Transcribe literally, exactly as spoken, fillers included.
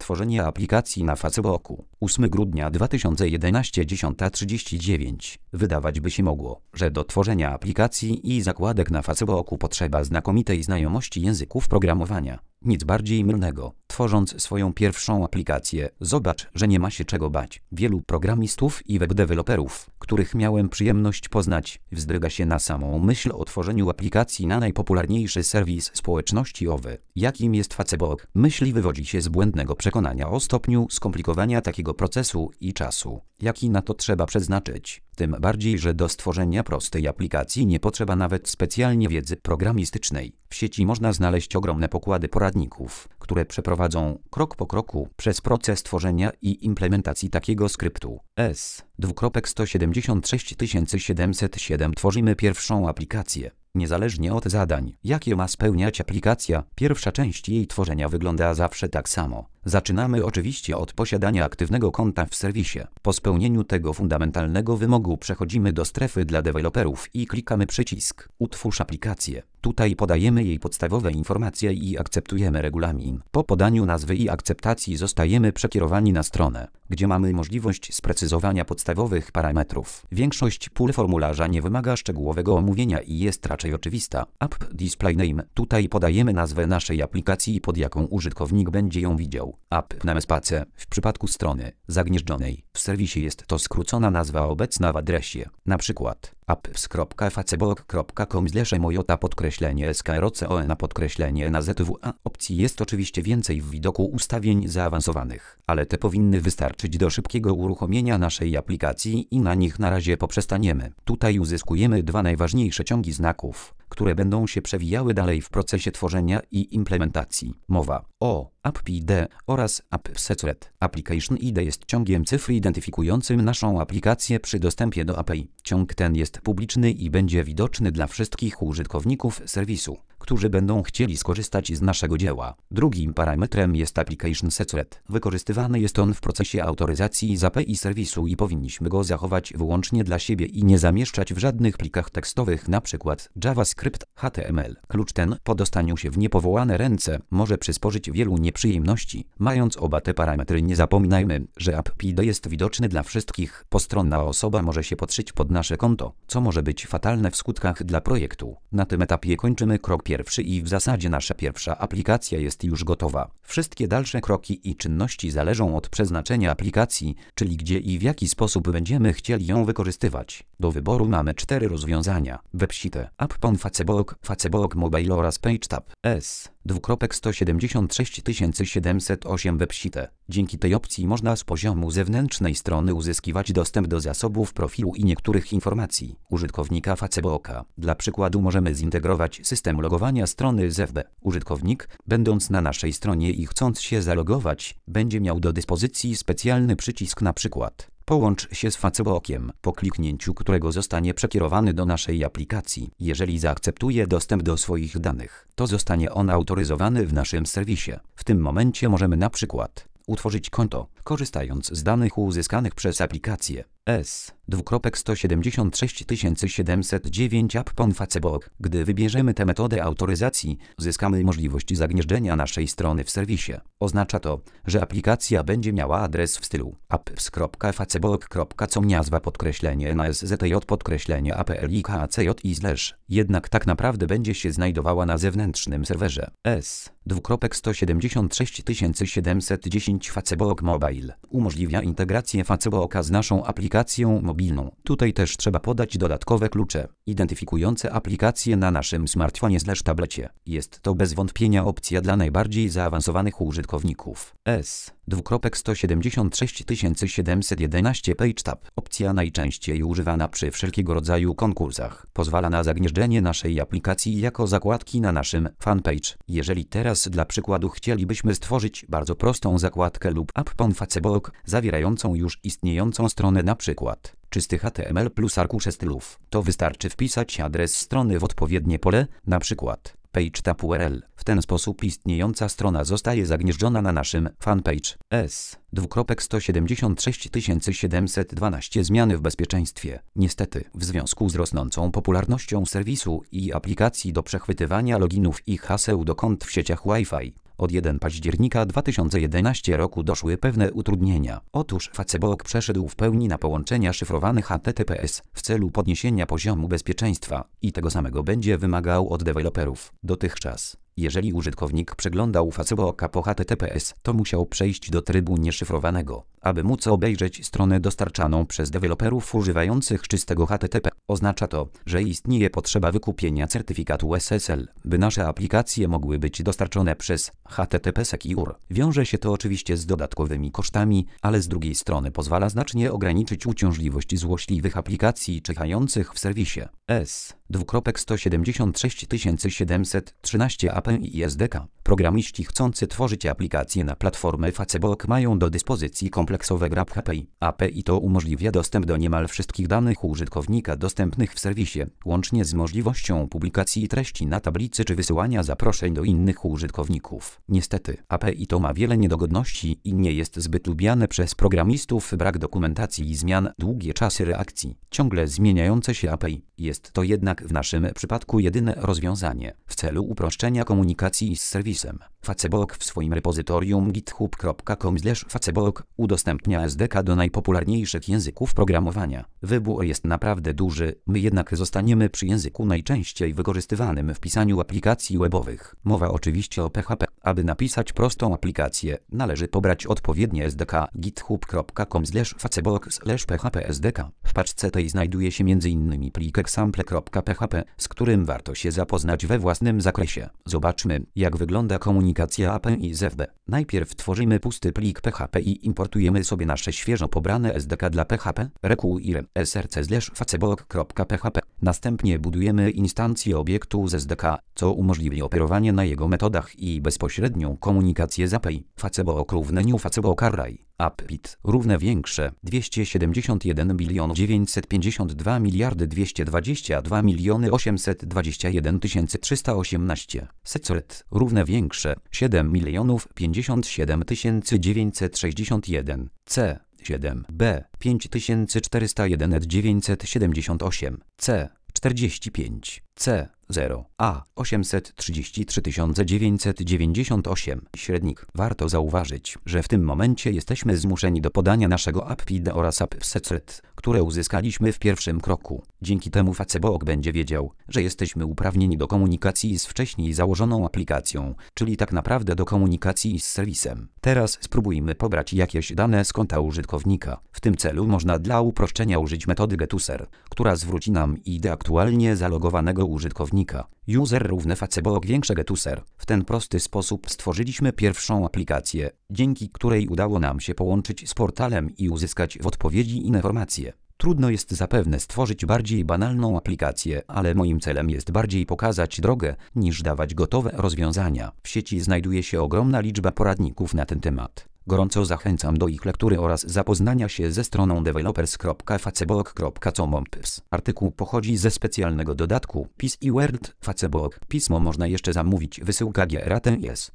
Tworzenie aplikacji na Facebooku. ósmego grudnia dwa tysiące jedenastego, dziesiąta trzydzieści dziewięć. Wydawać by się mogło, że do tworzenia aplikacji i zakładek na Facebooku potrzeba znakomitej znajomości języków programowania. Nic bardziej mylnego. Tworząc swoją pierwszą aplikację, zobacz, że nie ma się czego bać. Wielu programistów i webdeweloperów, których miałem przyjemność poznać, wzdryga się na samą myśl o tworzeniu aplikacji na najpopularniejszy serwis społecznościowy, jakim jest Facebook. Myśl wywodzi się z błędnego przekonania o stopniu skomplikowania takiego procesu i czasu, jaki na to trzeba przeznaczyć. Tym bardziej, że do stworzenia prostej aplikacji nie potrzeba nawet specjalnie wiedzy programistycznej. W sieci można znaleźć ogromne pokłady poradników, które przeprowadzą krok po kroku przez proces tworzenia i implementacji takiego skryptu. S. sto siedemdziesiąt sześć tysięcy siedemset siedem. Tworzymy pierwszą aplikację. Niezależnie od zadań, jakie ma spełniać aplikacja, pierwsza część jej tworzenia wygląda zawsze tak samo. Zaczynamy oczywiście od posiadania aktywnego konta w serwisie. Po spełnieniu tego fundamentalnego wymogu przechodzimy do strefy dla deweloperów i klikamy przycisk Utwórz aplikację. Tutaj podajemy jej podstawowe informacje i akceptujemy regulamin. Po podaniu nazwy i akceptacji zostajemy przekierowani na stronę, gdzie mamy możliwość sprecyzowania podstawowych parametrów. Większość pól formularza nie wymaga szczegółowego omówienia i jest raczej oczywista. App Display Name. Tutaj podajemy nazwę naszej aplikacji, pod jaką użytkownik będzie ją widział. App Namespace. W przypadku strony zagnieżdżonej w serwisie jest to skrócona nazwa obecna w adresie. Na przykład apps kropka facebook kropka com slash mojota podkreślenie skrocona podkreślenie na zwa. Opcji jest oczywiście więcej w widoku ustawień zaawansowanych, ale te powinny wystarczyć do szybkiego uruchomienia naszej aplikacji i na nich na razie poprzestaniemy. Tutaj uzyskujemy dwa najważniejsze ciągi znaków, które będą się przewijały dalej w procesie tworzenia i implementacji. Mowa o App I D oraz App Secret. Application I D jest ciągiem cyfr identyfikującym naszą aplikację przy dostępie do A P I. Ciąg ten jest publiczny i będzie widoczny dla wszystkich użytkowników serwisu, którzy będą chcieli skorzystać z naszego dzieła. Drugim parametrem jest Application Secret. Wykorzystywany jest on w procesie autoryzacji z A P I serwisu i powinniśmy go zachować wyłącznie dla siebie i nie zamieszczać w żadnych plikach tekstowych, np. JavaScript, H T M L. Klucz ten po dostaniu się w niepowołane ręce może przysporzyć wielu nieprzyjemności. Mając oba te parametry, nie zapominajmy, że App I D jest widoczny dla wszystkich. Postronna osoba może się podszyć pod nasze konto, co może być fatalne w skutkach dla projektu. Na tym etapie kończymy krok pierwszy i w zasadzie nasza pierwsza aplikacja jest już gotowa. Wszystkie dalsze kroki i czynności zależą od przeznaczenia aplikacji, czyli gdzie i w jaki sposób będziemy chcieli ją wykorzystywać. Do wyboru mamy cztery rozwiązania: WebSite, App on Facebook, Facebook Mobile oraz PageTab. S. sto siedemdziesiąt sześć tysięcy siedemset osiem. WebSite. Dzięki tej opcji można z poziomu zewnętrznej strony uzyskiwać dostęp do zasobów profilu i niektórych informacji użytkownika Facebooka. Dla przykładu możemy zintegrować system logowania strony z F B. Użytkownik, będąc na naszej stronie i chcąc się zalogować, będzie miał do dyspozycji specjalny przycisk, na przykład Połącz się z Facebookiem, po kliknięciu którego zostanie przekierowany do naszej aplikacji. Jeżeli zaakceptuje dostęp do swoich danych, to zostanie on autoryzowany w naszym serwisie. W tym momencie możemy na przykład utworzyć konto, korzystając z danych uzyskanych przez aplikację. S. sto siedemdziesiąt sześć tysięcy siedemset dziewięć. App on Facebook. Gdy wybierzemy tę metodę autoryzacji, zyskamy możliwość zagnieżdżenia naszej strony w serwisie. Oznacza to, że aplikacja będzie miała adres w stylu apps kropka facebook kropka com nazwa podkreślenie na szczyt podkreślenie aplikacj i slash. Jednak tak naprawdę będzie się znajdowała na zewnętrznym serwerze. S. sto siedemdziesiąt sześć tysięcy siedemset dziesięć. Facebook Mobile umożliwia integrację Facebooka z naszą aplikacją mobilną. Tutaj też trzeba podać dodatkowe klucze identyfikujące aplikację na naszym smartfonie slash tablecie. Jest to bez wątpienia opcja dla najbardziej zaawansowanych użytkowników. S. sto siedemdziesiąt sześć tysięcy siedemset jedenaście. PageTab. Opcja najczęściej używana przy wszelkiego rodzaju konkursach. Pozwala na zagnieżdżenie naszej aplikacji jako zakładki na naszym fanpage. Jeżeli teraz dla przykładu chcielibyśmy stworzyć bardzo prostą zakładkę lub app on Facebook zawierającą już istniejącą stronę, na przykład czysty H T M L plus arkusze stylów, to wystarczy wpisać adres strony w odpowiednie pole, na przykład PageTab U R L. W ten sposób istniejąca strona zostaje zagnieżdżona na naszym fanpage. S. sto siedemdziesiąt sześć tysięcy siedemset dwanaście. Zmiany w bezpieczeństwie. Niestety, w związku z rosnącą popularnością serwisu i aplikacji do przechwytywania loginów i haseł do kont w sieciach Wi-Fi, Od pierwszego października dwa tysiące jedenastego roku doszły pewne utrudnienia. Otóż Facebook przeszedł w pełni na połączenia szyfrowane H T T P S w celu podniesienia poziomu bezpieczeństwa i tego samego będzie wymagał od deweloperów. Dotychczas, jeżeli użytkownik przeglądał Facebooka po H T T P S, to musiał przejść do trybu nieszyfrowanego, aby móc obejrzeć stronę dostarczaną przez deweloperów używających czystego H T T P. Oznacza to, że istnieje potrzeba wykupienia certyfikatu S S L, by nasze aplikacje mogły być dostarczone przez H T T P Secure. Wiąże się to oczywiście z dodatkowymi kosztami, ale z drugiej strony pozwala znacznie ograniczyć uciążliwość złośliwych aplikacji czekających w serwisie. S sto siedemdziesiąt sześć tysięcy siedemset trzynaście A P I i S D K. Programiści chcący tworzyć aplikacje na platformę Facebook mają do dyspozycji kompleksowe grabh A P I. A P I to umożliwia dostęp do niemal wszystkich danych użytkownika dostępnych w serwisie, łącznie z możliwością publikacji treści na tablicy czy wysyłania zaproszeń do innych użytkowników. Niestety, A P I to ma wiele niedogodności i nie jest zbyt lubiane przez programistów. Brak dokumentacji i zmian, długie czasy reakcji, ciągle zmieniające się A P I. Jest to jednak w naszym przypadku jedyne rozwiązanie w celu uproszczenia komunikacji z serwisem. Facebook w swoim repozytorium github kropka com slash facebook udostępnia S D K do najpopularniejszych języków programowania. Wybór jest naprawdę duży, my jednak zostaniemy przy języku najczęściej wykorzystywanym w pisaniu aplikacji webowych. Mowa oczywiście o P H P. Aby napisać prostą aplikację, należy pobrać odpowiednie S D K github kropka com slash facebook slash p h p S D K. W paczce tej znajduje się między innymi plik example kropka p h p, z którym warto się zapoznać we własnym zakresie. Zobaczmy, jak wygląda komunikacja A P I z F B. Najpierw tworzymy pusty plik P H P i importujemy sobie nasze świeżo pobrane S D K dla P H P, require src slash facebook kropka p h p. Następnie budujemy instancję obiektu z S D K, co umożliwi operowanie na jego metodach i bezpośrednią komunikację z A P I. Facebook równe new Facebook array. Appit równe większe dwieście siedemdziesiąt jeden bilionów dziewięćset pięćdziesiąt dwa miliardy dwieście dwadzieścia dwa miliony osiemset dwadzieścia jeden tysięcy trzysta osiemnaście. Secret równe większe siedem milionów pięćdziesiąt siedem tysięcy dziewięćset sześćdziesiąt jeden. C siedem B pięć tysięcy czterysta jeden dziewięćset siedemdziesiąt osiem. C czterdzieści pięć. C zero A osiemset trzydzieści trzy tysiące dziewięćset dziewięćdziesiąt osiem. Średnik. Warto zauważyć, że w tym momencie jesteśmy zmuszeni do podania naszego appid oraz appsecret, które uzyskaliśmy w pierwszym kroku. Dzięki temu Facebook będzie wiedział, że jesteśmy uprawnieni do komunikacji z wcześniej założoną aplikacją, czyli tak naprawdę do komunikacji z serwisem. Teraz spróbujmy pobrać jakieś dane z konta użytkownika. W tym celu można dla uproszczenia użyć metody getuser, która zwróci nam I D aktualnie zalogowanego użytkownika. User równe Facebook większe getuser. W ten prosty sposób stworzyliśmy pierwszą aplikację, dzięki której udało nam się połączyć z portalem i uzyskać w odpowiedzi informacje. Trudno jest zapewne stworzyć bardziej banalną aplikację, ale moim celem jest bardziej pokazać drogę, niż dawać gotowe rozwiązania. W sieci znajduje się ogromna liczba poradników na ten temat. Gorąco zachęcam do ich lektury oraz zapoznania się ze stroną developers kropka facebook kropka com. Artykuł pochodzi ze specjalnego dodatku P I S i Word Facebook. Pismo można jeszcze zamówić, wysyłka G R A T S.